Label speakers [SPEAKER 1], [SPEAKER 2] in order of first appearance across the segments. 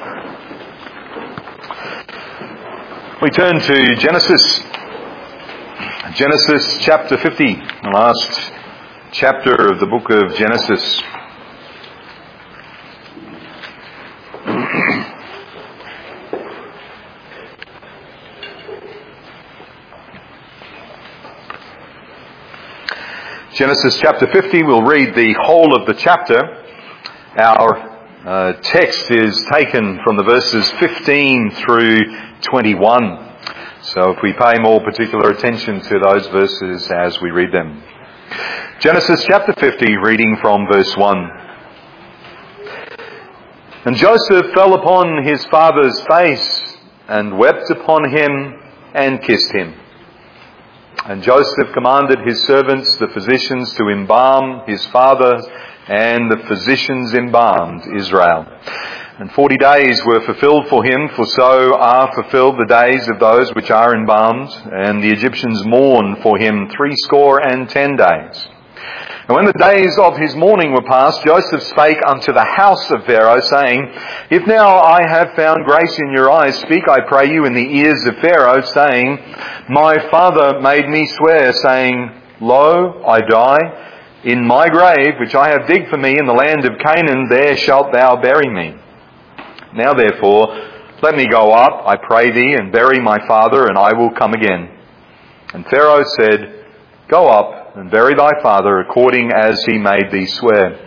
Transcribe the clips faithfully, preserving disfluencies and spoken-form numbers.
[SPEAKER 1] We turn to Genesis, Genesis chapter fifty, the last chapter of the book of Genesis. Genesis chapter fifty, we'll read the whole of the chapter. Our uh, text is taken from the verses fifteen through twenty-one. So if we pay more particular attention to those verses as we read them. Genesis chapter fifty, reading from verse one. And Joseph fell upon his father's face and wept upon him and kissed him. And Joseph commanded his servants, the physicians, to embalm his father, and the physicians embalmed Israel. And forty days were fulfilled for him, for so are fulfilled the days of those which are embalmed. And the Egyptians mourned for him threescore and ten days. And when the days of his mourning were past, Joseph spake unto the house of Pharaoh, saying, If now I have found grace in your eyes, speak, I pray you, in the ears of Pharaoh, saying, My father made me swear, saying, Lo, I die. In my grave, which I have digged for me in the land of Canaan, there shalt thou bury me. Now therefore, let me go up, I pray thee, and bury my father, and I will come again. And Pharaoh said, Go up, and bury thy father according as he made thee swear.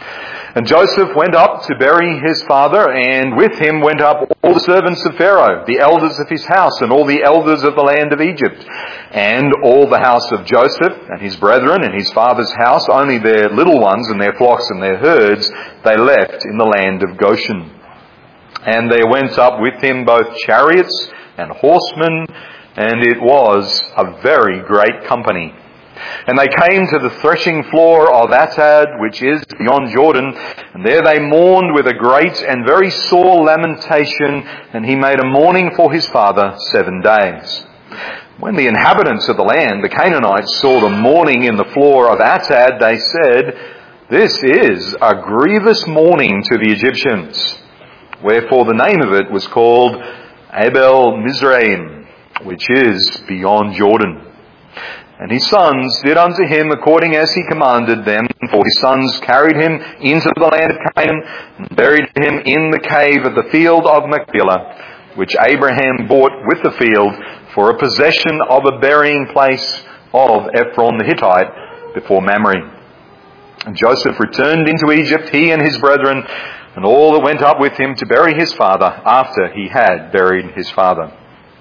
[SPEAKER 1] And Joseph went up to bury his father, and with him went up all the servants of Pharaoh, the elders of his house, and all the elders of the land of Egypt, and all the house of Joseph, and his brethren, and his father's house, only their little ones, and their flocks, and their herds, they left in the land of Goshen. And there went up with him both chariots and horsemen, and it was a very great company. And they came to the threshing floor of Atad, which is beyond Jordan, and there they mourned with a great and very sore lamentation, and he made a mourning for his father seven days. When the inhabitants of the land, the Canaanites, saw the mourning in the floor of Atad, they said, This is a grievous mourning to the Egyptians. Wherefore the name of it was called Abel Mizraim, which is beyond Jordan. And his sons did unto him according as he commanded them, for his sons carried him into the land of Canaan, and buried him in the cave of the field of Machpelah, which Abraham bought with the field for a possession of a burying place of Ephron the Hittite before Mamre. And Joseph returned into Egypt, he and his brethren, and all that went up with him to bury his father after he had buried his father.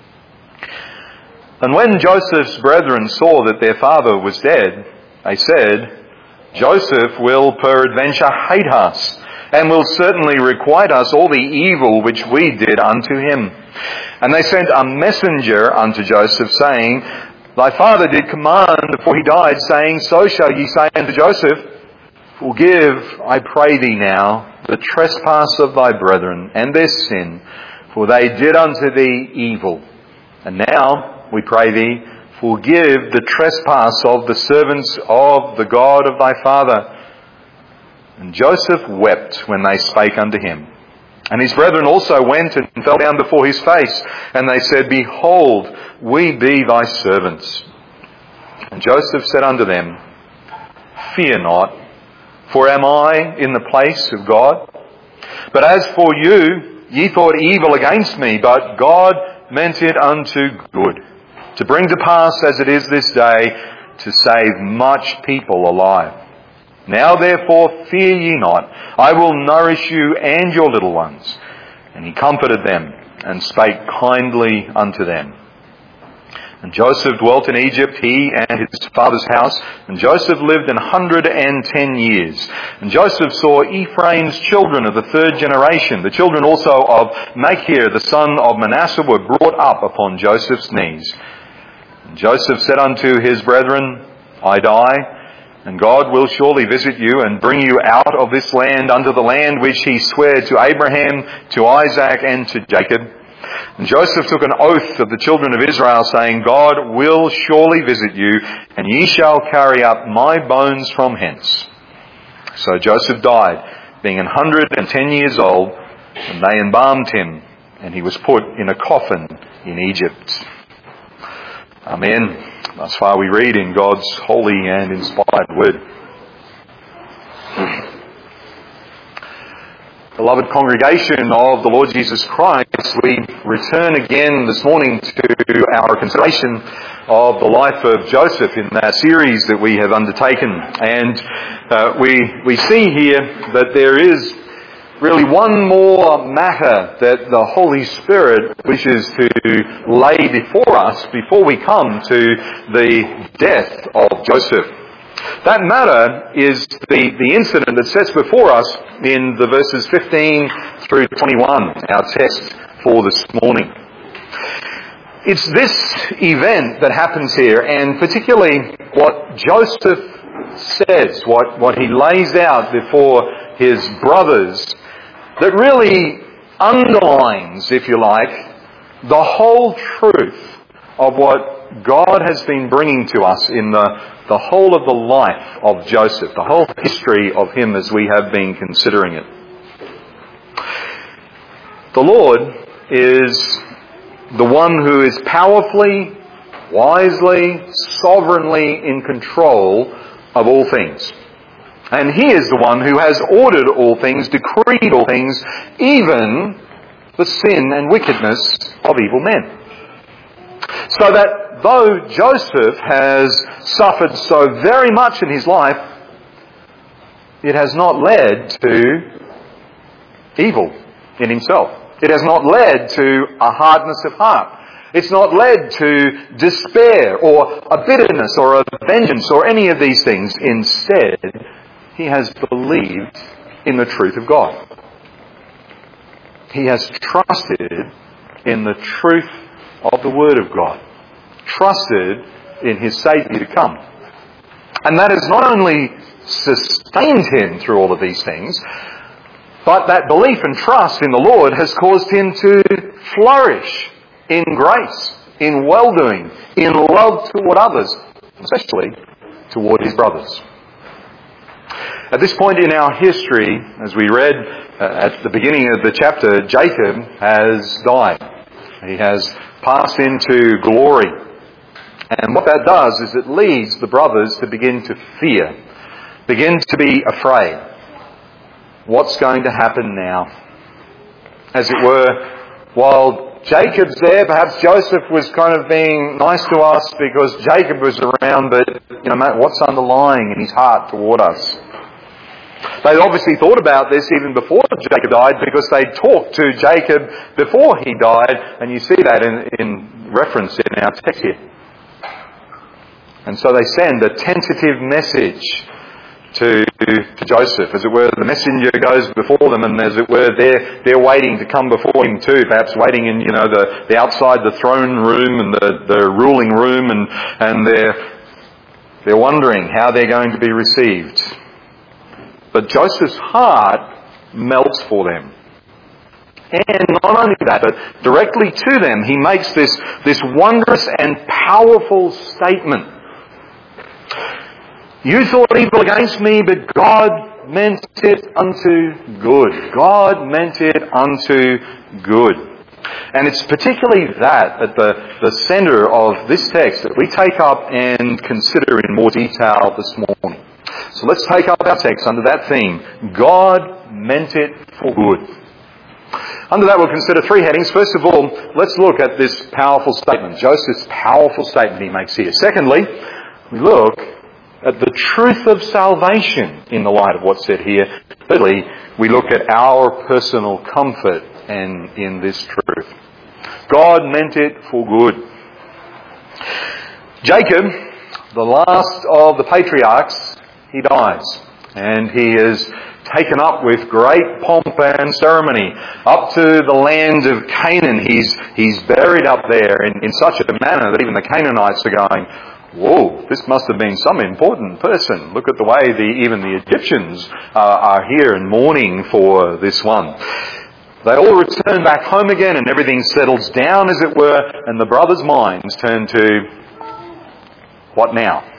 [SPEAKER 1] And when Joseph's brethren saw that their father was dead, they said, Joseph will peradventure hate us, and will certainly requite us all the evil which we did unto him. And they sent a messenger unto Joseph, saying, Thy father did command before he died, saying, So shall ye say unto Joseph, Forgive, I pray thee now, the trespass of thy brethren, and their sin, for they did unto thee evil. And now, we pray thee, forgive the trespass of the servants of the God of thy father. And Joseph wept when they spake unto him. And his brethren also went and fell down before his face. And they said, Behold, we be thy servants. And Joseph said unto them, Fear not, for am I in the place of God? But as for you, ye thought evil against me, but God meant it unto good, to bring to pass as it is this day, to save much people alive. Now therefore fear ye not, I will nourish you and your little ones. And he comforted them, and spake kindly unto them. And Joseph dwelt in Egypt, he and his father's house. And Joseph lived an hundred and ten years. And Joseph saw Ephraim's children of the third generation. The children also of Machir, the son of Manasseh, were brought up upon Joseph's knees. And Joseph said unto his brethren, I die, and God will surely visit you, and bring you out of this land unto the land which he sware to Abraham, to Isaac, and to Jacob. And Joseph took an oath of the children of Israel, saying, God will surely visit you, and ye shall carry up my bones from hence. So Joseph died, being an hundred and ten years old, And they embalmed him, and he was put in a coffin in Egypt. Amen. Thus far we read in God's holy and inspired word. Beloved congregation of the Lord Jesus Christ, we return again this morning to our consideration of the life of Joseph in that series that we have undertaken. And uh, we we see here that there is really one more matter that the Holy Spirit wishes to lay before us before we come to the death of Joseph. That matter is the, the incident that sets before us in the verses fifteen through twenty-one, our text for this morning. It's this event that happens here, and particularly what Joseph says, what, what he lays out before his brothers, that really underlines, if you like, the whole truth of what God has been bringing to us in the, the whole of the life of Joseph, the whole history of him as we have been considering it. The Lord is the one who is powerfully, wisely, sovereignly in control of all things. And He is the one who has ordered all things, decreed all things, even the sin and wickedness of evil men. So that though Joseph has suffered so very much in his life, it has not led to evil in himself. It has not led to a hardness of heart. It's not led to despair or a bitterness or a vengeance or any of these things. Instead, he has believed in the truth of God. He has trusted in the truth of the Word of God. Trusted in his Saviour to come. And that has not only sustained him through all of these things, but that belief and trust in the Lord has caused him to flourish in grace, in well-doing, in love toward others, especially toward his brothers. At this point in our history, as we read uh, at the beginning of the chapter, Jacob has died. He has passed into glory. And what that does is it leads the brothers to begin to fear, begin to be afraid. What's going to happen now? As it were, while Jacob's there, perhaps Joseph was kind of being nice to us because Jacob was around, but you know, what's underlying in his heart toward us? They obviously thought about this even before Jacob died because they talked to Jacob before he died, and you see that in, in reference in our text here. And so they send a tentative message to, to Joseph. As it were, the messenger goes before them, and as it were, they're, they're waiting to come before him too, perhaps waiting in, you know, the, the outside the throne room and the, the ruling room, and, and they're, they're wondering how they're going to be received. But Joseph's heart melts for them. And not only that, but directly to them, he makes this, this wondrous and powerful statement. You thought evil against me, but God meant it unto good. God meant it unto good. And it's particularly that at the, the centre of this text that we take up and consider in more detail this morning. So let's take up our text under that theme. God meant it for good. Under that we'll consider three headings. First of all, let's look at this powerful statement. Joseph's powerful statement he makes here. Secondly, we look at the truth of salvation in the light of what's said here. Thirdly, we look at our personal comfort and in this truth. God meant it for good. Jacob, the last of the patriarchs, he dies, and he is taken up with great pomp and ceremony up to the land of Canaan. He's he's buried up there in, in such a manner that even the Canaanites are going, whoa, this must have been some important person. Look at the way the even the Egyptians uh, are here and mourning for this one. They all return back home again, and everything settles down, as it were, and the brothers' minds turn to, what now?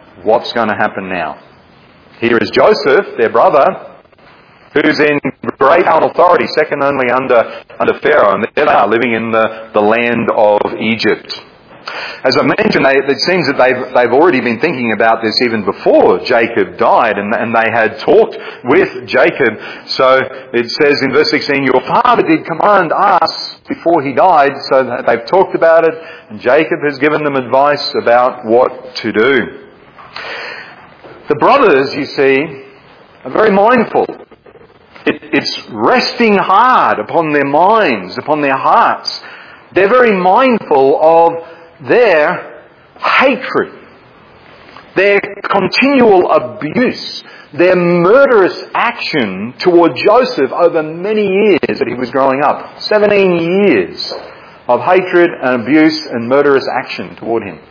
[SPEAKER 1] What's going to happen now? Here is Joseph, their brother, who's in great power and authority, second only under, under Pharaoh. And there they are, living in the, the land of Egypt. As I mentioned, they, it seems that they've, they've already been thinking about this even before Jacob died, and, and they had talked with Jacob. So it says in verse sixteen, your father did command us before he died, so that they've talked about it, and Jacob has given them advice about what to do. The brothers, you see, are very mindful. It, it's resting hard upon their minds, upon their hearts. They're very mindful of their hatred, their continual abuse, their murderous action toward Joseph over many years that he was growing up. seventeen years of hatred and abuse and murderous action toward him.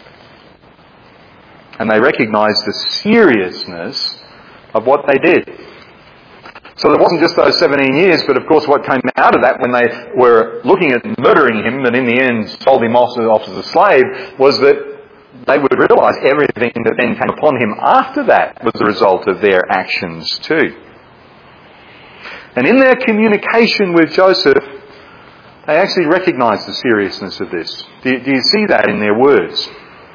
[SPEAKER 1] And they recognized the seriousness of what they did. So it wasn't just those seventeen years, but of course what came out of that when they were looking at murdering him and in the end sold him off as a slave, was that they would realise everything that then came upon him after that was the result of their actions too. And in their communication with Joseph, they actually recognised the seriousness of this. Do you, do you see that in their words?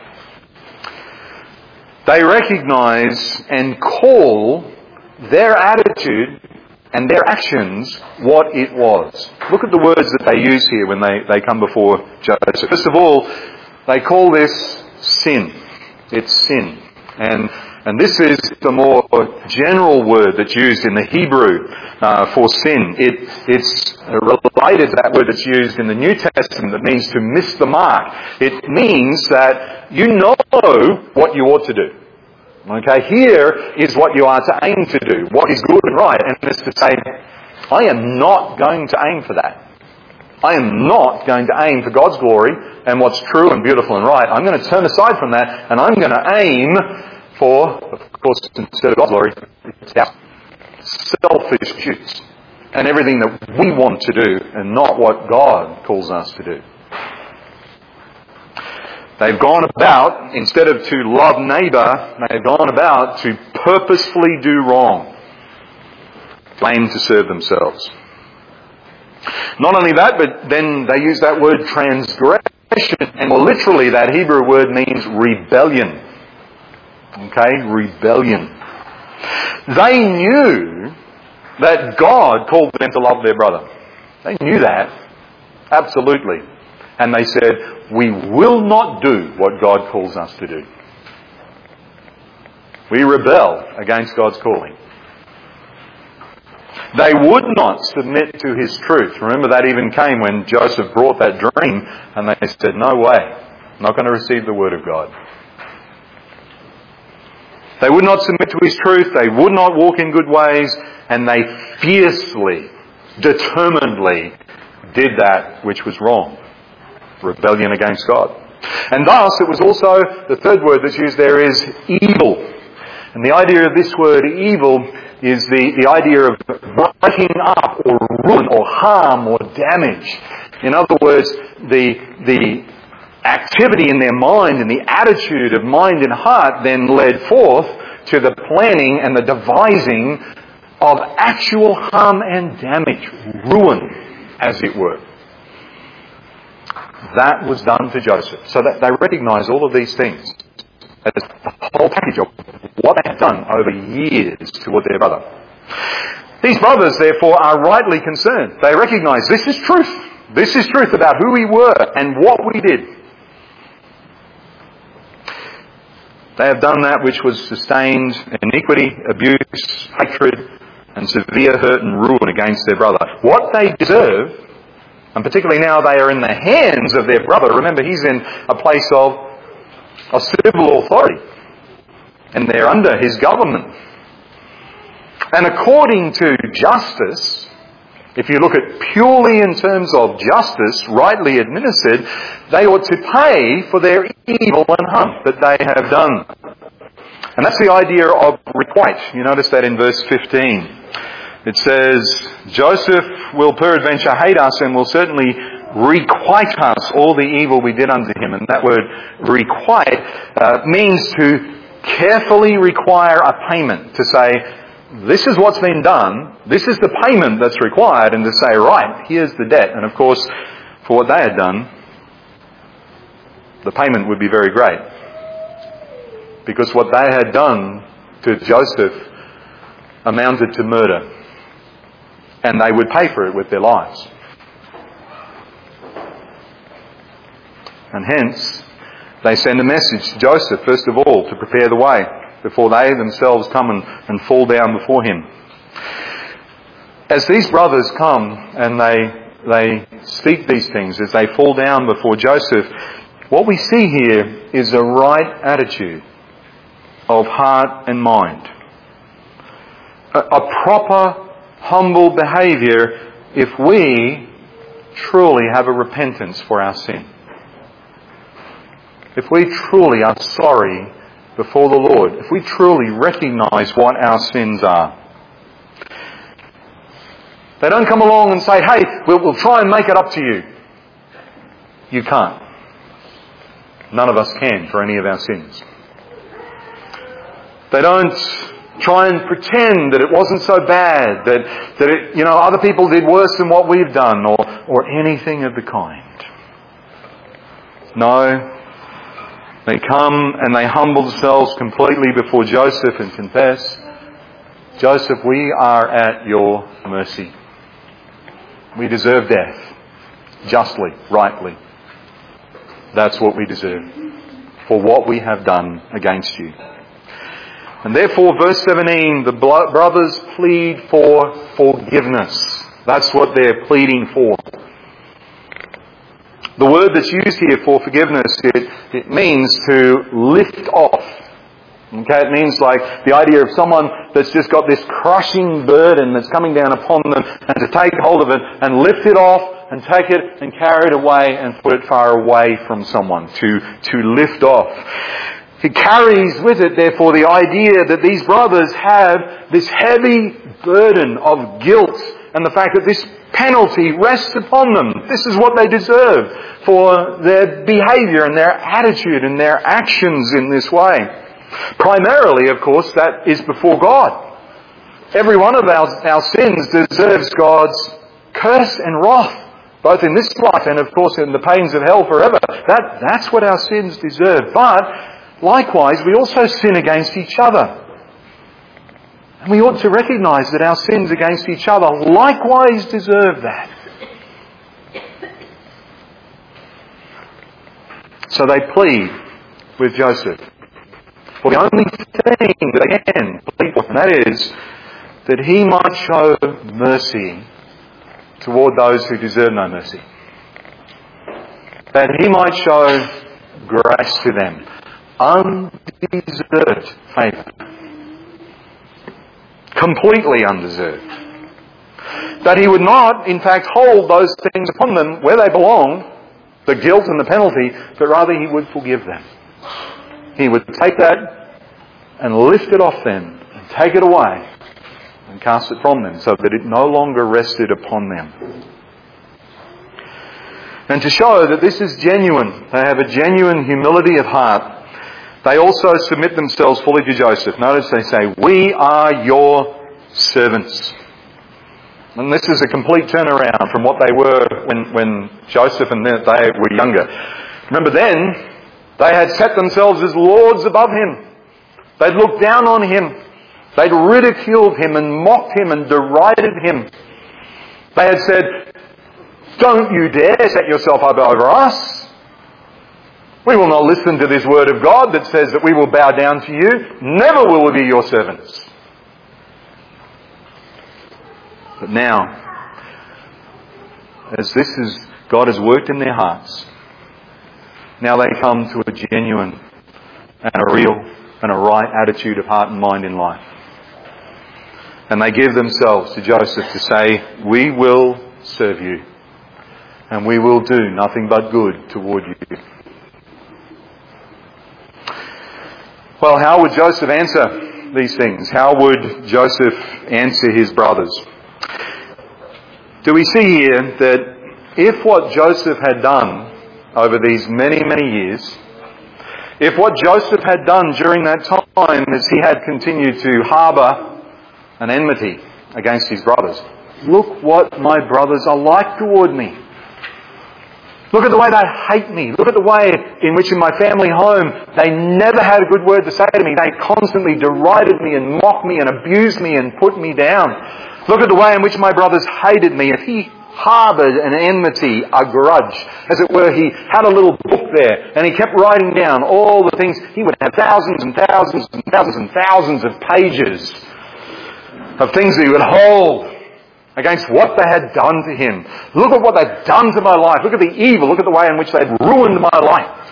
[SPEAKER 1] They recognise and call their attitude and their actions what it was. Look at the words that they use here when they, they come before Joseph. First of all, they call this sin. It's sin. And and this is the more general word that's used in the Hebrew uh, for sin. It, it's related to that word that's used in the New Testament that means to miss the mark. It means that you know what you ought to do. Okay, here is what you are to aim to do, what is good and right, and it's to say, I am not going to aim for that. I am not going to aim for God's glory and what's true and beautiful and right. I'm going to turn aside from that, and I'm going to aim for, of course, instead of God's glory, it's our selfish pursuits and everything that we want to do and not what God calls us to do. They've gone about, instead of to love neighbour, they've gone about to purposefully do wrong, to aim to serve themselves. Not only that, but then they use that word transgression, and more literally that Hebrew word means rebellion. Okay, rebellion. They knew that God called them to love their brother. They knew that, absolutely. And they said, we will not do what God calls us to do. We rebel against God's calling. They would not submit to His truth. Remember, that even came when Joseph brought that dream, and they said, no way, I'm not going to receive the word of God. They would not submit to His truth, they would not walk in good ways, and they fiercely, determinedly did that which was wrong. Rebellion against God. And thus, it was also, the third word that's used there is evil. And the idea of this word, evil, is the, the idea of breaking up or ruin or harm or damage. In other words, the, the activity in their mind and the attitude of mind and heart then led forth to the planning and the devising of actual harm and damage, ruin, as it were. That was done to Joseph. So that they recognise all of these things as the whole package of what they have done over years toward their brother. These brothers, therefore, are rightly concerned. They recognise this is truth. This is truth about who we were and what we did. They have done that which was sustained iniquity, abuse, hatred, and severe hurt and ruin against their brother. What they deserve, and particularly now they are in the hands of their brother. Remember, he's in a place of, of civil authority. And they're under his government. And according to justice, if you look at purely in terms of justice, rightly administered, they ought to pay for their evil and harm that they have done. And that's the idea of requite. You notice that in verse fifteen. It says, Joseph will peradventure hate us and will certainly requite us all the evil we did unto him. And that word requite uh, means to carefully require a payment. To say, this is what's been done, this is the payment that's required, and to say, right, here's the debt. And of course, for what they had done, the payment would be very great. Because what they had done to Joseph amounted to murder. And they would pay for it with their lives. And hence, they send a message to Joseph, first of all, to prepare the way, before they themselves come and, and fall down before him. As these brothers come and they, they speak these things, as they fall down before Joseph, what we see here is a right attitude of heart and mind. A, a proper, humble behaviour if we truly have a repentance for our sin. If we truly are sorry before the Lord, if we truly recognise what our sins are. They don't come along and say, hey, we'll, we'll try and make it up to you. You can't. None of us can for any of our sins. They don't try and pretend that it wasn't so bad, that, that it, you know, other people did worse than what we've done, or, or anything of the kind. No. They come and they humble themselves completely before Joseph and confess, Joseph, we are at your mercy. We deserve death. Justly, rightly. That's what we deserve. For what we have done against you. And therefore, verse seventeen, the brothers plead for forgiveness. That's what they're pleading for. The word that's used here for forgiveness, it, it means to lift off. Okay, it means like the idea of someone that's just got this crushing burden that's coming down upon them, and to take hold of it and lift it off and take it and carry it away and put it far away from someone. To, to lift off. It carries with it, therefore, the idea that these brothers have this heavy burden of guilt, and the fact that this penalty rests upon them. This is what they deserve for their behaviour and their attitude and their actions in this way. Primarily, of course, that is before God. Every one of our, our sins deserves God's curse and wrath, both in this life and, of course, in the pains of hell forever. That, that's what our sins deserve. But likewise, we also sin against each other. And we ought to recognise that our sins against each other likewise deserve that. So they plead with Joseph for the only thing that they can plead for, and that is that he might show mercy toward those who deserve no mercy. That he might show grace to them. Undeserved favour. Completely undeserved. That he would not, in fact, hold those things upon them where they belong, the guilt and the penalty, but rather he would forgive them. He would take that and lift it off them, and take it away, and cast it from them, so that it no longer rested upon them. And to show that this is genuine, they have a genuine humility of heart, they also submit themselves fully to Joseph. Notice they say, we are your servants. And this is a complete turnaround from what they were when, when Joseph and they were younger. Remember then, they had set themselves as lords above him. They'd looked down on him. They'd ridiculed him and mocked him and derided him. They had said, don't you dare set yourself up over us. We will not listen to this word of God that says that we will bow down to you. Never will we be your servants. But now, as this is, God has worked in their hearts, now they come to a genuine and a real and a right attitude of heart and mind in life. And they give themselves to Joseph to say, we will serve you, and we will do nothing but good toward you. Well, how would Joseph answer these things? How would Joseph answer his brothers? Do we see here that if what Joseph had done over these many, many years, if what Joseph had done during that time as he had continued to harbour an enmity against his brothers. Look what my brothers are like toward me. Look at the way they hate me. Look at the way in which in my family home they never had a good word to say to me. They constantly derided me and mocked me and abused me and put me down. Look at the way in which my brothers hated me. If he harboured an enmity, a grudge, as it were, he had a little book there and he kept writing down all the things. He would have thousands and thousands and thousands and thousands of pages of things that he would hold against what they had done to him. Look at what they've done to my life. Look at the evil. Look at the way in which they've ruined my life.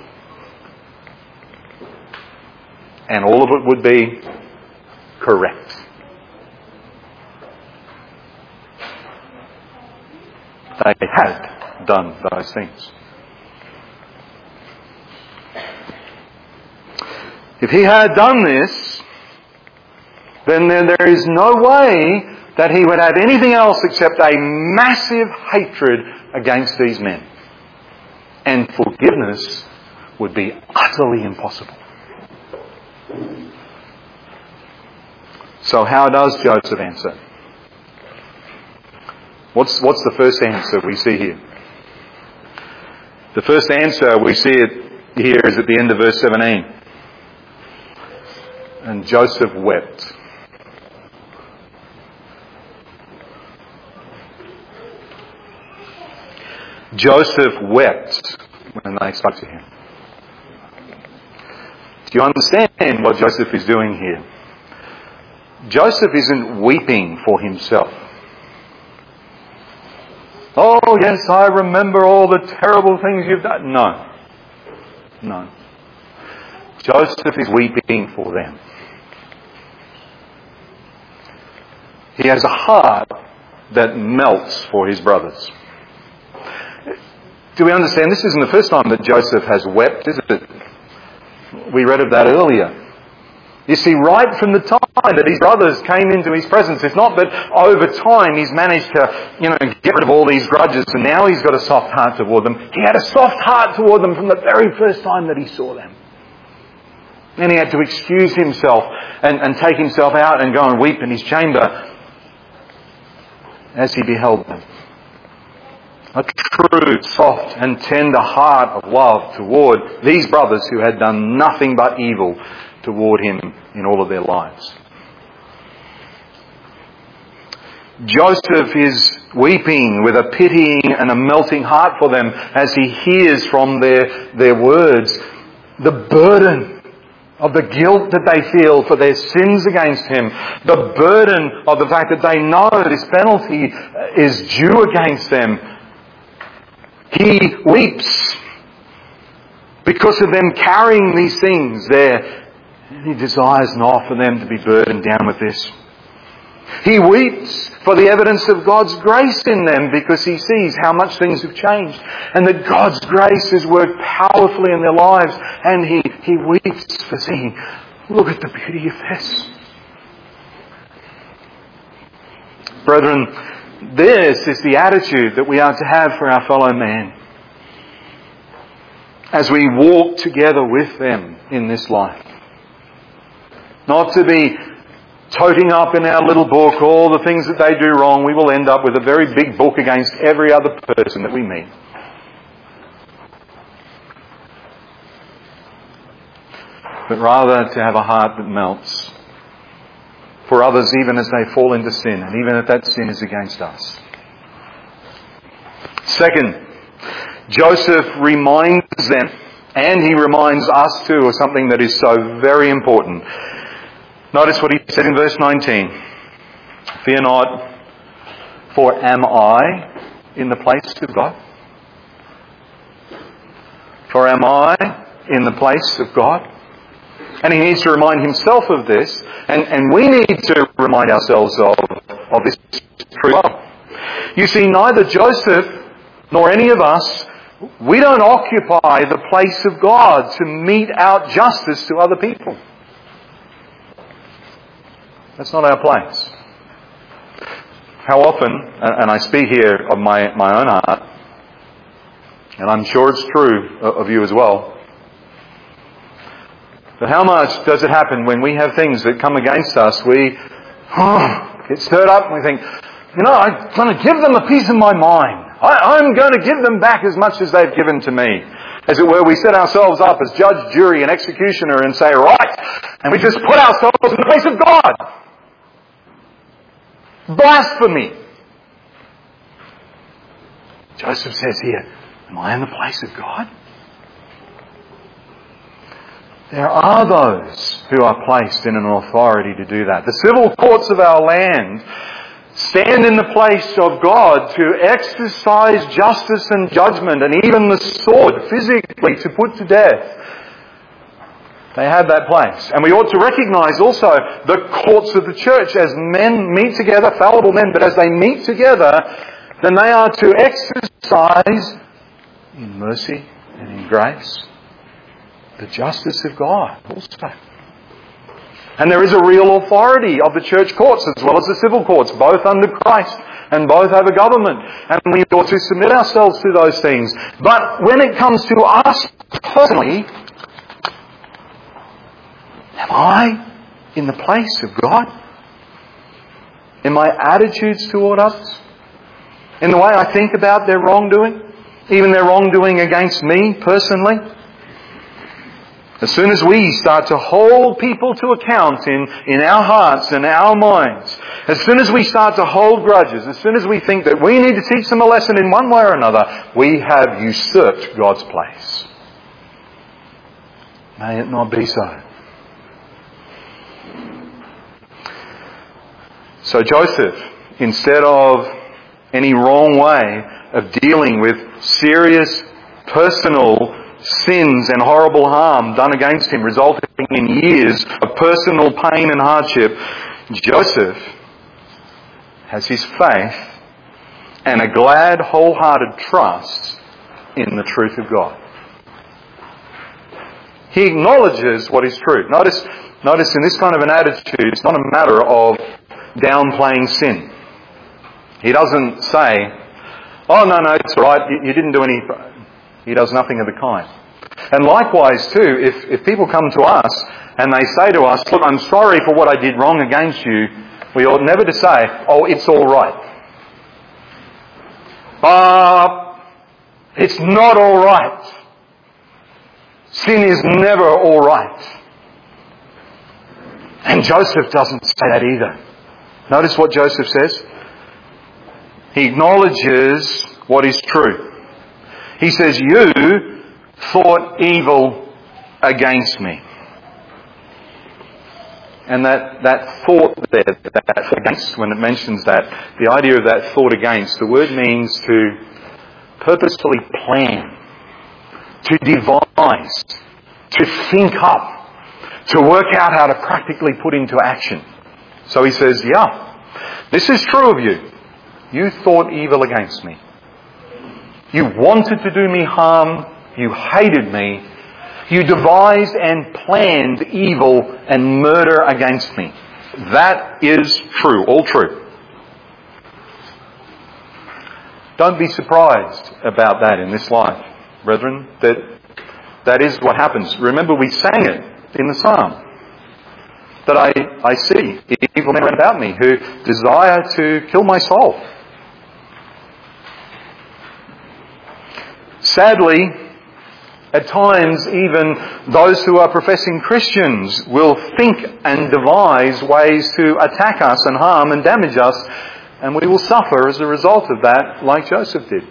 [SPEAKER 1] And all of it would be correct. They had done those things. If he had done this, then there is no way that he would have anything else except a massive hatred against these men. And forgiveness would be utterly impossible. So how does Joseph answer? What's, what's the first answer we see here? The first answer we see it here is at the end of verse seventeen. And Joseph wept. Joseph wept when they spoke to him. Do you understand what Joseph is doing here? Joseph isn't weeping for himself. Oh, yes, I remember all the terrible things you've done. No. No. Joseph is weeping for them. He has a heart that melts for his brothers. Do we understand? This isn't the first time that Joseph has wept, is it? We read of that earlier. You see, right from the time that his brothers came into his presence, it's not that over time he's managed to, you know, get rid of all these grudges and now he's got a soft heart toward them. He had a soft heart toward them from the very first time that he saw them. And he had to excuse himself and, and take himself out and go and weep in his chamber as he beheld them. A true, soft and tender heart of love toward these brothers who had done nothing but evil toward him in all of their lives. Joseph is weeping with a pitying and a melting heart for them as he hears from their, their words the burden of the guilt that they feel for their sins against him, the burden of the fact that they know this penalty is due against them. He weeps because of them carrying these things there. And he desires not for them to be burdened down with this. He weeps for the evidence of God's grace in them because he sees how much things have changed and that God's grace has worked powerfully in their lives. And he, he weeps for seeing, look at the beauty of this. Brethren, this is the attitude that we are to have for our fellow man as we walk together with them in this life. Not to be toting up in our little book all the things that they do wrong. We will end up with a very big book against every other person that we meet. But rather to have a heart that melts for others even as they fall into sin, and even if that sin is against us. Second, Joseph reminds them, and he reminds us too, of something that is so very important. Notice what he said in verse nineteen. Fear not, for am I in the place of God? For am I in the place of God? And he needs to remind himself of this, and, and we need to remind ourselves of, of this truth. You see, neither Joseph nor any of us, we don't occupy the place of God to mete out justice to other people. That's not our place. How often, and I speak here of my, my own heart, and I'm sure it's true of you as well, but how much does it happen when we have things that come against us? We oh, get stirred up and we think, you know, I'm going to give them a piece of my mind. I, I'm going to give them back as much as they've given to me. As it were, we set ourselves up as judge, jury and executioner and say, right, and we just put ourselves in the place of God. Blasphemy. Joseph says here, am I in the place of God? There are those who are placed in an authority to do that. The civil courts of our land stand in the place of God to exercise justice and judgment, and even the sword physically to put to death. They have that place. And we ought to recognise also the courts of the church as men meet together, fallible men, but as they meet together, then they are to exercise in mercy and in grace the justice of God also. And there is a real authority of the church courts as well as the civil courts, both under Christ and both over government. And we ought to submit ourselves to those things. But when it comes to us personally, am I in the place of God? In my attitudes toward others? In the way I think about their wrongdoing? Even their wrongdoing against me personally? As soon as we start to hold people to account in, in our hearts and our minds, as soon as we start to hold grudges, as soon as we think that we need to teach them a lesson in one way or another, we have usurped God's place. May it not be so. So Joseph, instead of any wrong way of dealing with serious personal sins and horrible harm done against him, resulting in years of personal pain and hardship, Joseph has his faith and a glad, wholehearted trust in the truth of God. He acknowledges what is true. Notice, notice in this kind of an attitude, it's not a matter of downplaying sin. He doesn't say, oh, no, no, it's all right, you, you didn't do any... He does nothing of the kind. And likewise too, if, if people come to us and they say to us, look, I'm sorry for what I did wrong against you, we ought never to say, oh, it's all right. Uh, it's not all right. Sin is never all right. And Joseph doesn't say that either. Notice what Joseph says. He acknowledges what is true. He says, you thought evil against me. And that, that thought there, that thought against, when it mentions that, the idea of that thought against, the word means to purposefully plan, to devise, to think up, to work out how to practically put into action. So he says, yeah, this is true of you. You thought evil against me. You wanted to do me harm. You hated me. You devised and planned evil and murder against me. That is true, all true. Don't be surprised about that in this life, brethren, that that is what happens. Remember, we sang it in the psalm. That I, I see evil men about me who desire to kill my soul. Sadly, at times even those who are professing Christians will think and devise ways to attack us and harm and damage us, and we will suffer as a result of that, like Joseph did.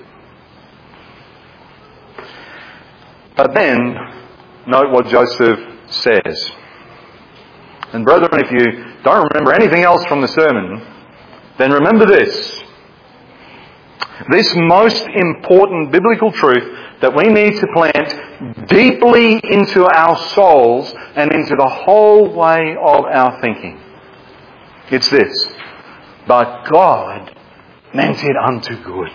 [SPEAKER 1] But then, note what Joseph says. And brethren, if you don't remember anything else from the sermon, then remember this. This most important biblical truth that we need to plant deeply into our souls and into the whole way of our thinking. It's this. But God meant it unto good.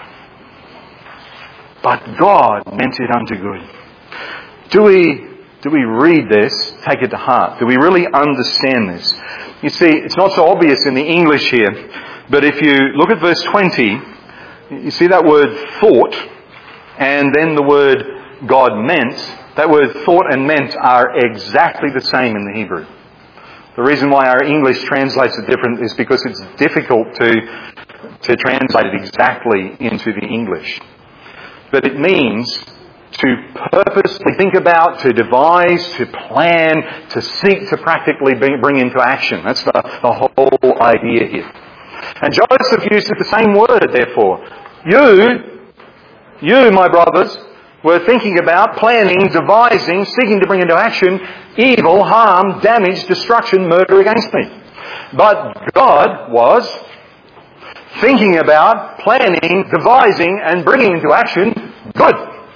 [SPEAKER 1] But God meant it unto good. Do we, do we read this, take it to heart? Do we really understand this? You see, it's not so obvious in the English here, but if you look at verse twenty, you see that word thought, and then the word God meant. That word thought and meant are exactly the same in the Hebrew. The reason why our English translates it different is because it's difficult to, to translate it exactly into the English. But it means to purposely think about, to devise, to plan, to seek to practically bring into action. That's the, the whole idea here. And Joseph uses the same word, therefore. You, you, my brothers, were thinking about, planning, devising, seeking to bring into action evil, harm, damage, destruction, murder against me. But God was thinking about, planning, devising and bringing into action good.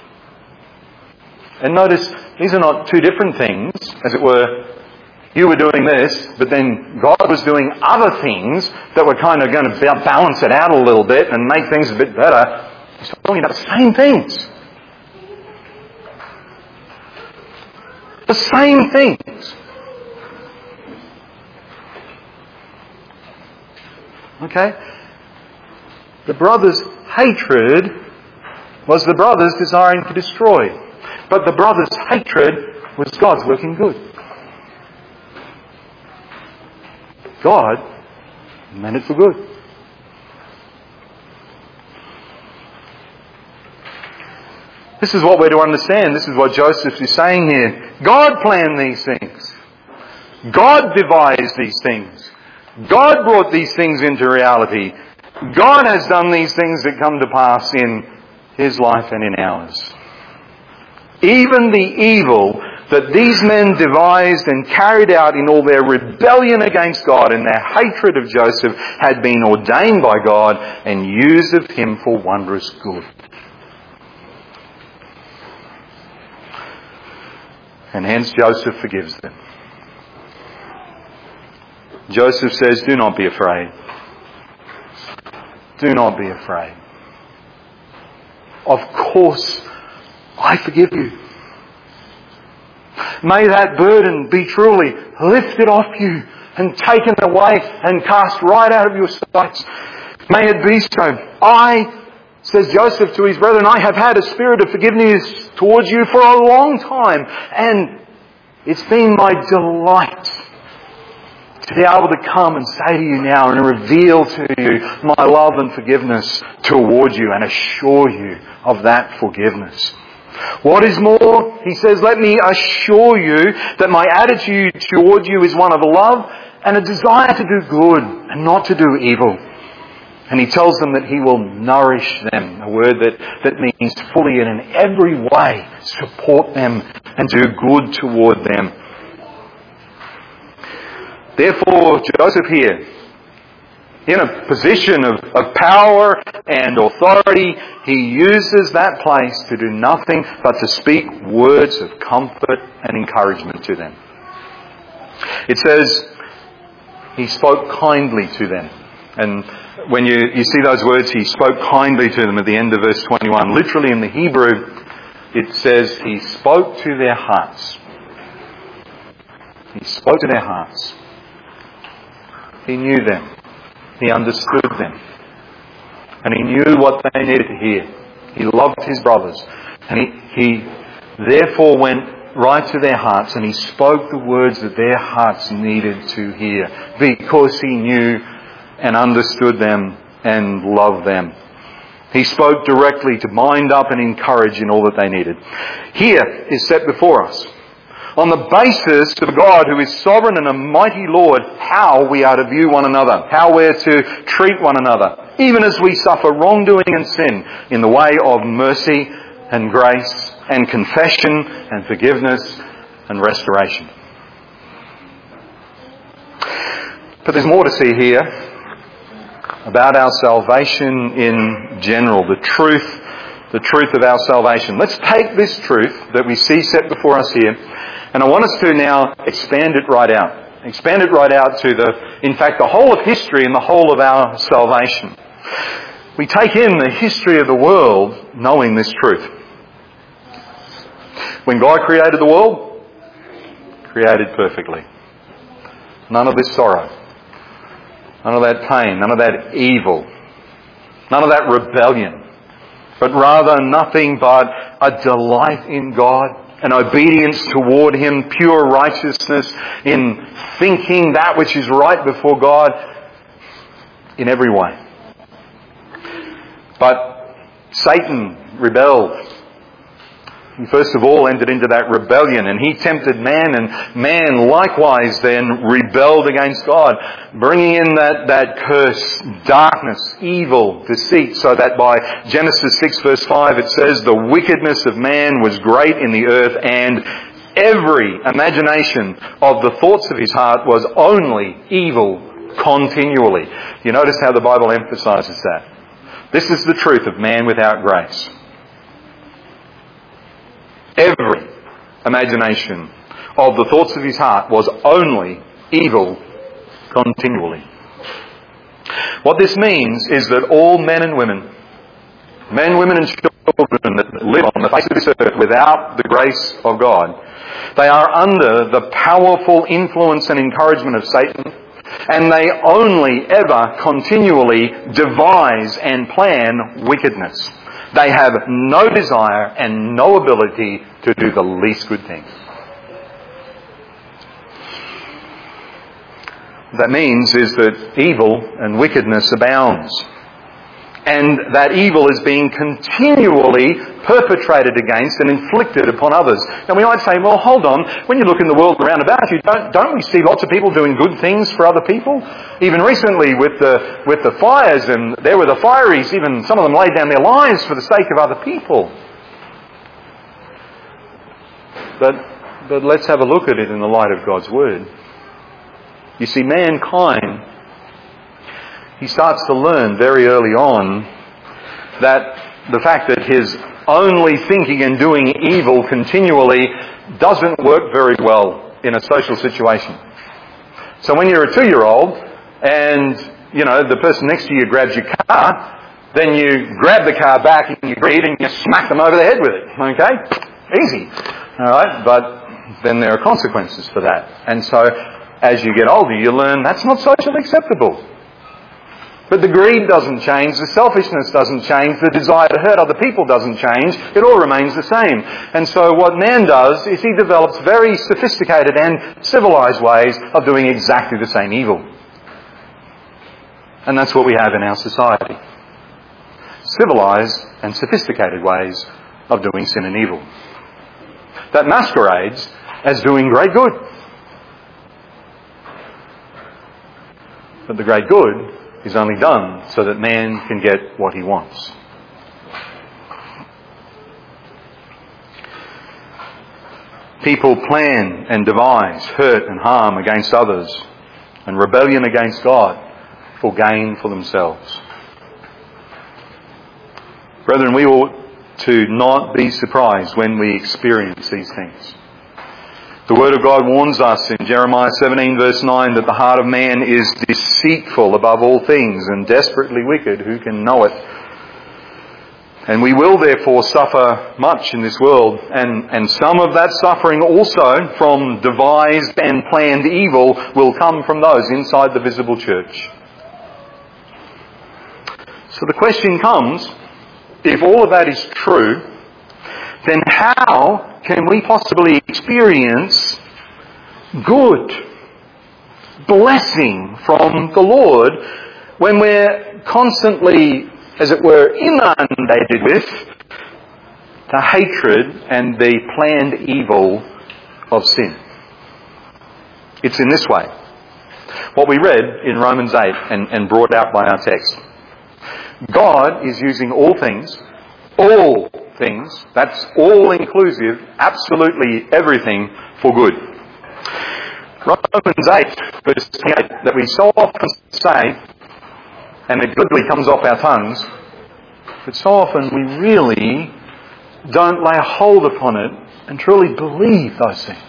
[SPEAKER 1] And notice, these are not two different things, as it were. You were doing this, but then God was doing other things that were kind of going to balance it out a little bit and make things a bit better. He's talking about the same things. The same things. Okay? The brothers' hatred was the brothers desiring to destroy. But the brothers' hatred was God's working good. God meant it for good. This is what we're to understand. This is what Joseph is saying here. God planned these things. God devised these things. God brought these things into reality. God has done these things that come to pass in His life and in ours. Even the evil that these men devised and carried out in all their rebellion against God and their hatred of Joseph had been ordained by God and used of Him for wondrous good. And hence Joseph forgives them. Joseph says, do not be afraid. Do not be afraid. Of course, I forgive you. May that burden be truly lifted off you and taken away and cast right out of your sights. May it be so. I, says Joseph to his brethren, I have had a spirit of forgiveness towards you for a long time, and it's been my delight to be able to come and say to you now and reveal to you my love and forgiveness towards you and assure you of that forgiveness. What is more, he says, let me assure you that my attitude towards you is one of love and a desire to do good and not to do evil. And he tells them that he will nourish them, a word that, that means fully and in every way support them and do good toward them. Therefore, Joseph here, in a position of, of power and authority, he uses that place to do nothing but to speak words of comfort and encouragement to them. It says, he spoke kindly to them. And when you, you see those words, he spoke kindly to them at the end of verse twenty-one. Literally in the Hebrew, it says he spoke to their hearts. He spoke to their hearts. He knew them. He understood them. And he knew what they needed to hear. He loved his brothers. And he, he therefore went right to their hearts and he spoke the words that their hearts needed to hear, because he knew and understood them and loved them. He spoke directly to bind up and encourage in all that they needed. Here is set before us, on the basis of God who is sovereign and a mighty Lord, how we are to view one another, how we're to treat one another, even as we suffer wrongdoing and sin, in the way of mercy and grace and confession and forgiveness and restoration. But there's more to see here about our salvation in general, the truth, the truth of our salvation. Let's take this truth that we see set before us here, and I want us to now expand it right out. Expand it right out to the, in fact, the whole of history and the whole of our salvation. We take in the history of the world knowing this truth. When God created the world, created perfectly. None of this sorrow. None of that pain. None of that evil. None of that rebellion. But rather nothing but a delight in God and obedience toward Him, pure righteousness in thinking that which is right before God in every way. But Satan rebelled. He first of all entered into that rebellion, and he tempted man, and man likewise then rebelled against God, bringing in that, that curse, darkness, evil, deceit, so that by Genesis six verse five it says, the wickedness of man was great in the earth, and every imagination of the thoughts of his heart was only evil continually. You notice how the Bible emphasises that. This is the truth of man without grace. Every imagination of the thoughts of his heart was only evil continually. What this means is that all men and women, men, women and children that live on the face of this earth without the grace of God, they are under the powerful influence and encouragement of Satan, and they only ever continually devise and plan wickedness. They have no desire and no ability to do the least good thing. What that means is that evil and wickedness abounds. And that evil is being continually perpetrated against and inflicted upon others. Now we might say, well, hold on, when you look in the world around about you, don't, don't we see lots of people doing good things for other people? Even recently with the, with the fires, and there were the fireys, even some of them laid down their lives for the sake of other people. But, but let's have a look at it in the light of God's Word. You see, mankind, he starts to learn very early on that the fact that his only thinking and doing evil continually doesn't work very well in a social situation. So when you're a two-year-old and, you know, the person next to you grabs your car, then you grab the car back and you greet and you smack them over the head with it. Okay? Easy. Alright? But then there are consequences for that. And so as you get older, you learn that's not socially acceptable. But the greed doesn't change, the selfishness doesn't change, the desire to hurt other people doesn't change. It all remains the same. And so what man does is he develops very sophisticated and civilized ways of doing exactly the same evil. And that's what we have in our society. Civilized and sophisticated ways of doing sin and evil. That masquerades as doing great good. But the great good is only done so that man can get what he wants. People plan and devise hurt and harm against others and rebellion against God for gain for themselves. Brethren, we ought to not be surprised when we experience these things. The Word of God warns us in Jeremiah seventeen verse nine that the heart of man is deceitful above all things and desperately wicked. Who can know it? And we will therefore suffer much in this world. And, and some of that suffering also from devised and planned evil will come from those inside the visible church. So the question comes, if all of that is true, then how can we possibly experience good, blessing from the Lord when we're constantly, as it were, inundated with the hatred and the planned evil of sin? It's in this way. What we read in Romans eight and, and brought out by our text. God is using all things, all things, that's all inclusive, absolutely everything for good. Romans eight, verse twenty-eight, that we so often say, and it glibly comes off our tongues, but so often we really don't lay a hold upon it and truly believe those things.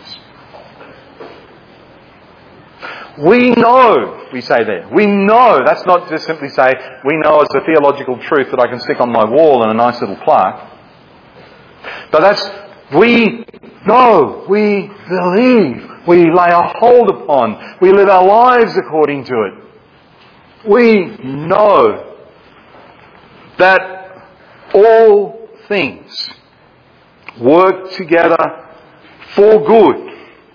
[SPEAKER 1] We know, we say there, we know, that's not just simply say, we know as a theological truth that I can stick on my wall in a nice little plaque. But that's, we know, we believe, we lay a hold upon, we live our lives according to it. We know that all things work together for good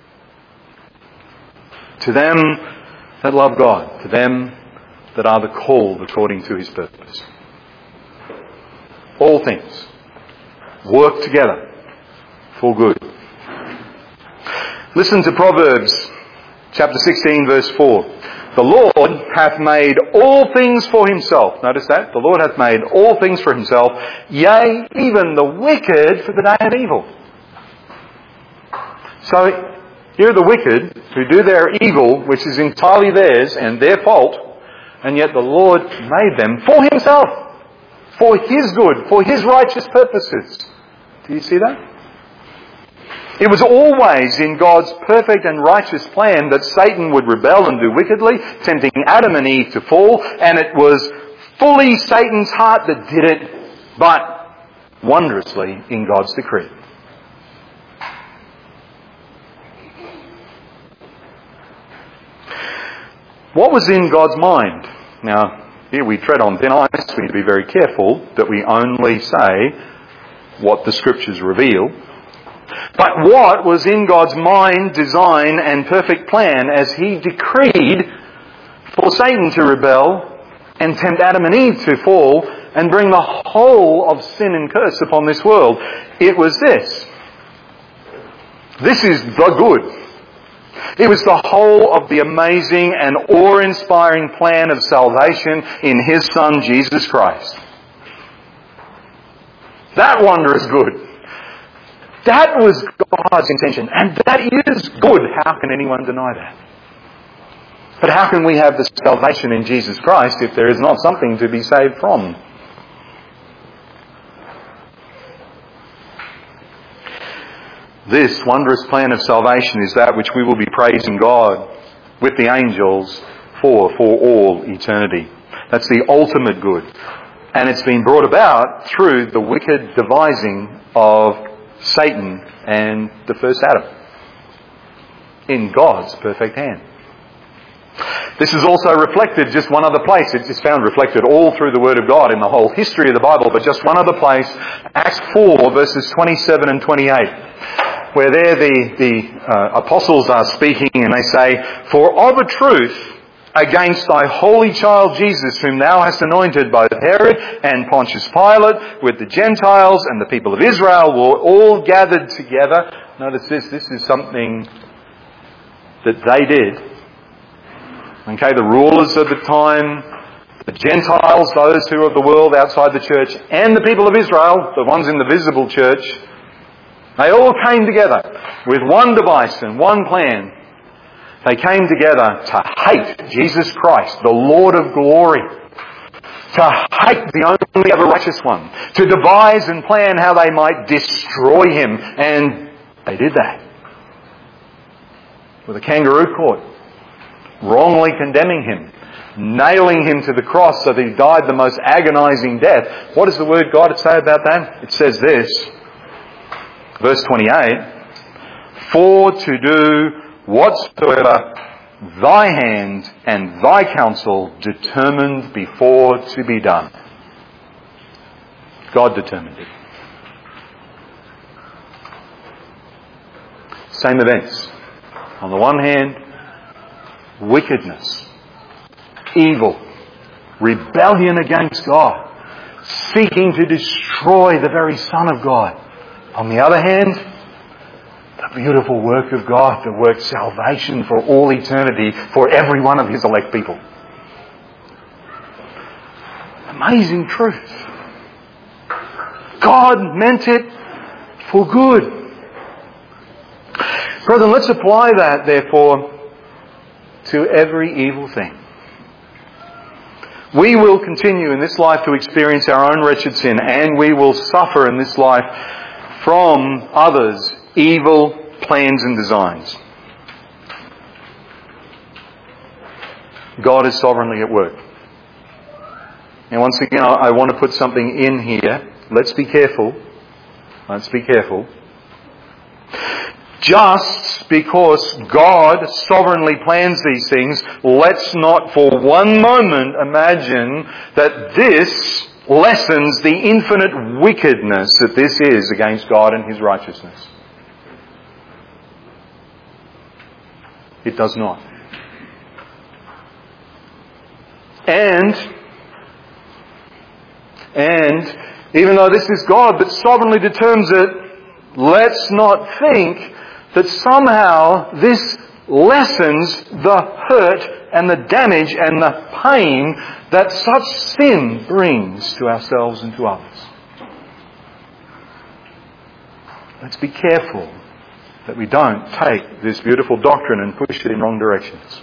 [SPEAKER 1] to them that love God, to them that are the called according to His purpose. All things work together for good. Listen to Proverbs chapter sixteen verse four. The Lord hath made all things for Himself. Notice that. The Lord hath made all things for Himself, yea, even the wicked for the day of evil. So, here are the wicked who do their evil, which is entirely theirs and their fault, and yet the Lord made them for Himself, for His good, for His righteous purposes. Do you see that? It was always in God's perfect and righteous plan that Satan would rebel and do wickedly, tempting Adam and Eve to fall, and it was fully Satan's heart that did it, but wondrously in God's decree. What was in God's mind? Now, here we tread on thin ice. We need to be very careful that we only say what the Scriptures reveal. But what was in God's mind, design and perfect plan as He decreed for Satan to rebel and tempt Adam and Eve to fall and bring the whole of sin and curse upon this world? It was this. This is the good. It was the whole of the amazing and awe-inspiring plan of salvation in His Son, Jesus Christ. That wonder is good. That was God's intention, and that is good. How can anyone deny that? But how can we have the salvation in Jesus Christ if there is not something to be saved from? This wondrous plan of salvation is that which we will be praising God with the angels for, for all eternity. That's the ultimate good. And it's been brought about through the wicked devising of Satan and the first Adam in God's perfect hand. This is also reflected just one other place. It's found reflected all through the Word of God in the whole history of the Bible, but just one other place, Acts four verses twenty-seven and twenty-eight, where there the, the uh, apostles are speaking and they say, "For of a truth, against thy holy child Jesus, whom thou hast anointed, both Herod and Pontius Pilate, with the Gentiles and the people of Israel, were all gathered together." Notice this, this is something that they did. Okay, the rulers of the time, the Gentiles, those who are of the world outside the church, and the people of Israel, the ones in the visible church, they all came together with one device and one plan. They came together to hate Jesus Christ, the Lord of glory. To hate the only other righteous one. To devise and plan how they might destroy Him. And they did that. With a kangaroo court. Wrongly condemning Him. Nailing Him to the cross so that He died the most agonizing death. What does the Word of God say about that? It says this. Verse twenty-eight. For to do whatsoever thy hand and thy counsel determined before to be done. God determined it. Same events. On the one hand, wickedness, evil, rebellion against God, seeking to destroy the very Son of God. On the other hand, the beautiful work of God that works salvation for all eternity for every one of His elect people. Amazing truth. God meant it for good. Brethren, let's apply that, therefore, to every evil thing. We will continue in this life to experience our own wretched sin, and we will suffer in this life from others' evil plans and designs. God is sovereignly at work. And once again, I want to put something in here. Let's be careful. Let's be careful. Just because God sovereignly plans these things, let's not for one moment imagine that this lessens the infinite wickedness that this is against God and His righteousness. It does not. And, and, even though this is God that sovereignly determines it, let's not think that somehow this lessens the hurt and the damage and the pain that such sin brings to ourselves and to others. Let's be careful that we don't take this beautiful doctrine and push it in wrong directions.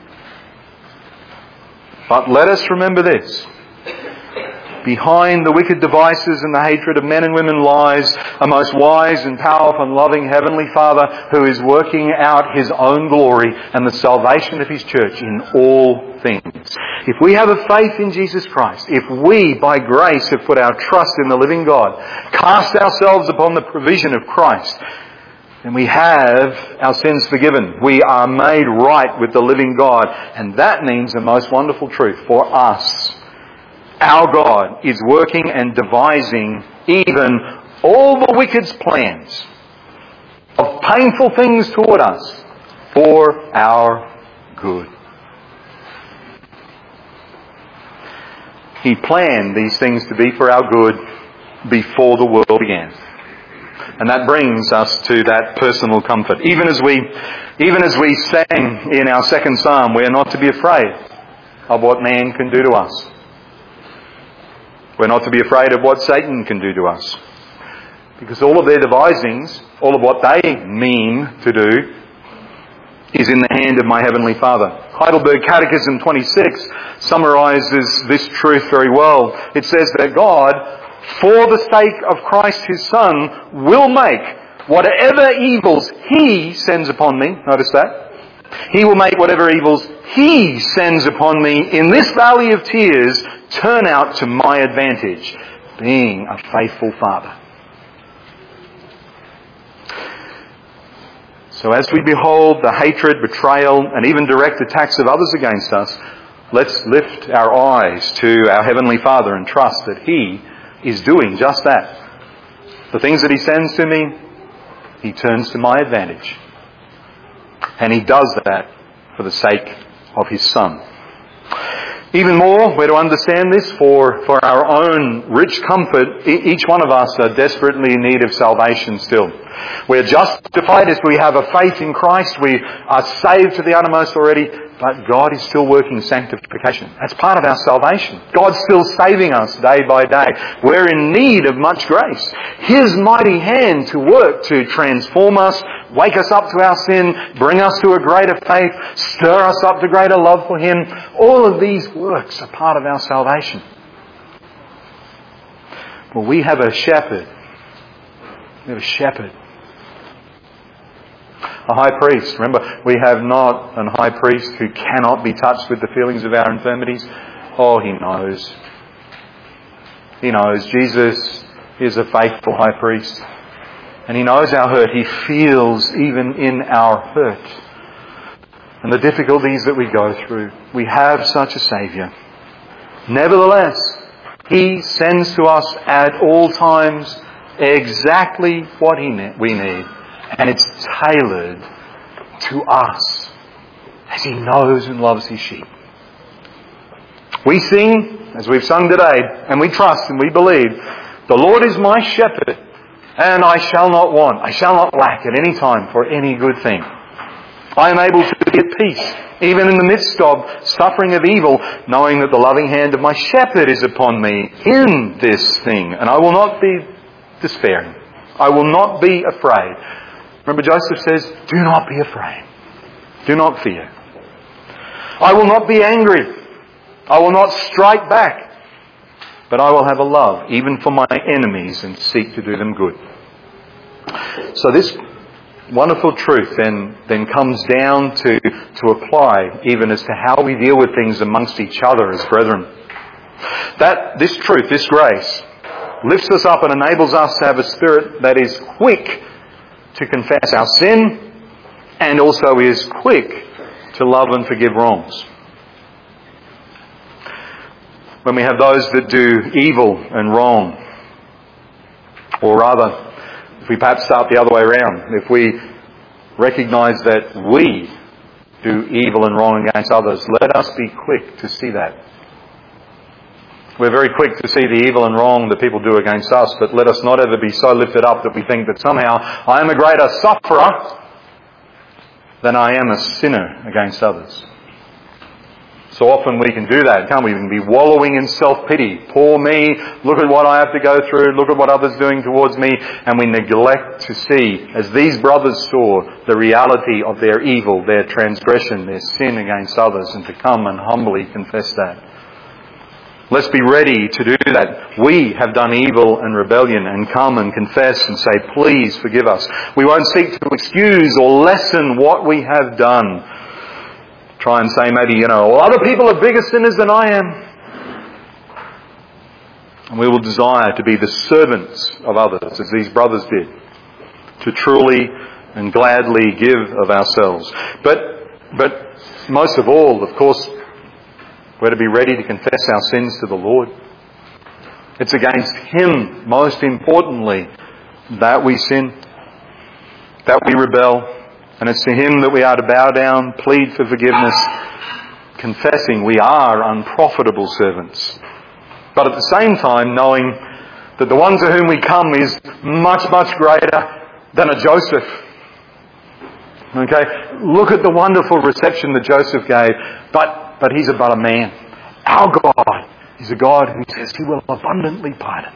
[SPEAKER 1] But let us remember this. Behind the wicked devices and the hatred of men and women lies a most wise and powerful and loving Heavenly Father who is working out His own glory and the salvation of His church in all things. If we have a faith in Jesus Christ, if we by grace have put our trust in the living God, cast ourselves upon the provision of Christ, then we have our sins forgiven. We are made right with the living God. And that means the most wonderful truth for us. Our God is working and devising even all the wicked's plans of painful things toward us for our good. He planned these things to be for our good before the world began. And that brings us to that personal comfort. Even as we, even as we sang in our second psalm, we are not to be afraid of what man can do to us. We're not to be afraid of what Satan can do to us. Because all of their devisings, all of what they mean to do, is in the hand of my Heavenly Father. Heidelberg Catechism twenty-six summarises this truth very well. It says that God, for the sake of Christ His Son, will make whatever evils He sends upon me, notice that, He will make whatever evils He sends upon me in this valley of tears turn out to my advantage, being a faithful Father. So as we behold the hatred, betrayal, and even direct attacks of others against us, let's lift our eyes to our Heavenly Father and trust that He is doing just that. The things that He sends to me, He turns to my advantage. And He does that for the sake of His Son. Even more, we're to understand this for, for our own rich comfort. E- each one of us are desperately in need of salvation still. We're justified as we have a faith in Christ. We are saved to the uttermost already. But God is still working sanctification. That's part of our salvation. God's still saving us day by day. We're in need of much grace. His mighty hand to work to transform us, wake us up to our sin, bring us to a greater faith, stir us up to greater love for Him. All of these works are part of our salvation. Well, we have a shepherd. We have a shepherd. A high priest. Remember, we have not an high priest who cannot be touched with the feelings of our infirmities. Oh, He knows. He knows. Jesus is a faithful high priest. And He knows our hurt. He feels even in our hurt and the difficulties that we go through. We have such a Saviour. Nevertheless, He sends to us at all times exactly what he ne- we need. And it's tailored to us as He knows and loves His sheep. We sing, as we've sung today, and we trust and we believe, the Lord is my shepherd, and I shall not want, I shall not lack at any time for any good thing. I am able to be at peace, even in the midst of suffering of evil, knowing that the loving hand of my shepherd is upon me in this thing, and I will not be despairing. I will not be afraid. Remember, Joseph says, do not be afraid. Do not fear. I will not be angry. I will not strike back. But I will have a love, even for my enemies, and seek to do them good. So this wonderful truth then, then comes down to, to apply even as to how we deal with things amongst each other as brethren. That, this truth, this grace, lifts us up and enables us to have a spirit that is quick to confess our sin and also is quick to love and forgive wrongs. When we have those that do evil and wrong, or rather, if we perhaps start the other way around, if we recognise that we do evil and wrong against others. Let us be quick to see that. We're very quick to see the evil and wrong that people do against us, but let us not ever be so lifted up that we think that somehow I am a greater sufferer than I am a sinner against others. So often we can do that, can't we? We can be wallowing in self-pity. Poor me, look at what I have to go through, look at what others are doing towards me, and we neglect to see, as these brothers saw, the reality of their evil, their transgression, their sin against others, and to come and humbly confess that. Let's be ready to do that. We have done evil and rebellion, and come and confess and say, please forgive us. We won't seek to excuse or lessen what we have done. Try and say maybe, you know, well, other people are bigger sinners than I am. And we will desire to be the servants of others, as these brothers did, to truly and gladly give of ourselves. But, but most of all, of course, we're to be ready to confess our sins to the Lord. It's against Him, most importantly, that we sin, that we rebel. And it's to Him that we are to bow down, plead for forgiveness, confessing we are unprofitable servants. But at the same time, knowing that the one to whom we come is much, much greater than a Joseph. Okay? Look at the wonderful reception that Joseph gave. But But He's but a man. Our God is a God who says He will abundantly pardon.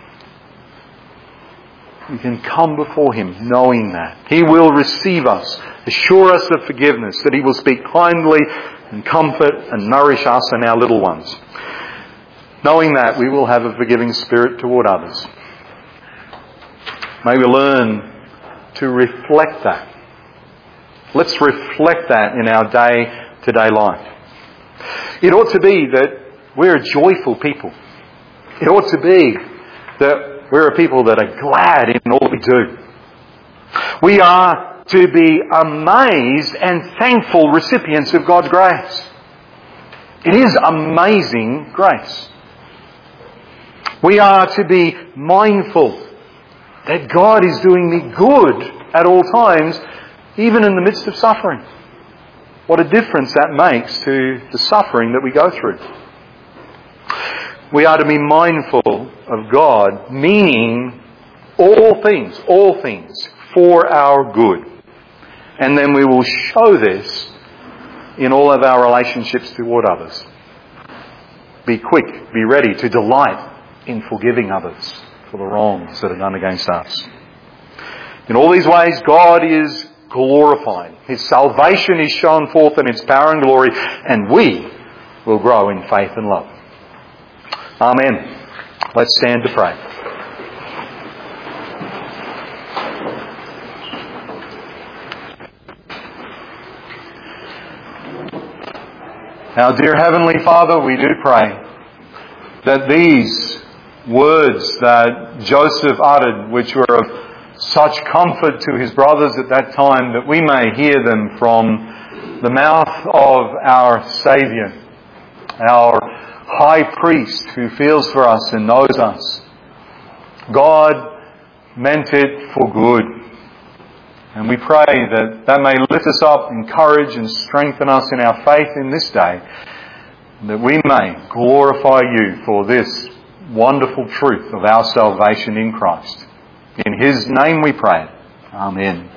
[SPEAKER 1] We can come before Him knowing that. He will receive us, assure us of forgiveness, that He will speak kindly and comfort and nourish us and our little ones. Knowing that, we will have a forgiving spirit toward others. May we learn to reflect that. Let's reflect that in our day-to-day life. It ought to be that we're a joyful people. It ought to be that we're a people that are glad in all we do. We are to be amazed and thankful recipients of God's grace. It is amazing grace. We are to be mindful that God is doing me good at all times, even in the midst of suffering. What a difference that makes to the suffering that we go through. We are to be mindful of God, meaning all things, all things for our good. And then we will show this in all of our relationships toward others. Be quick, be ready to delight in forgiving others for the wrongs that are done against us. In all these ways, God is glorified. His salvation is shown forth in its power and glory, and we will grow in faith and love. Amen. Let's stand to pray. Our dear Heavenly Father, we do pray that these words that Joseph uttered, which were of such comfort to his brothers at that time, that we may hear them from the mouth of our Saviour, our High Priest who feels for us and knows us. God meant it for good. And we pray that that may lift us up, encourage and strengthen us in our faith in this day, that we may glorify You for this wonderful truth of our salvation in Christ. In His name we pray. Amen.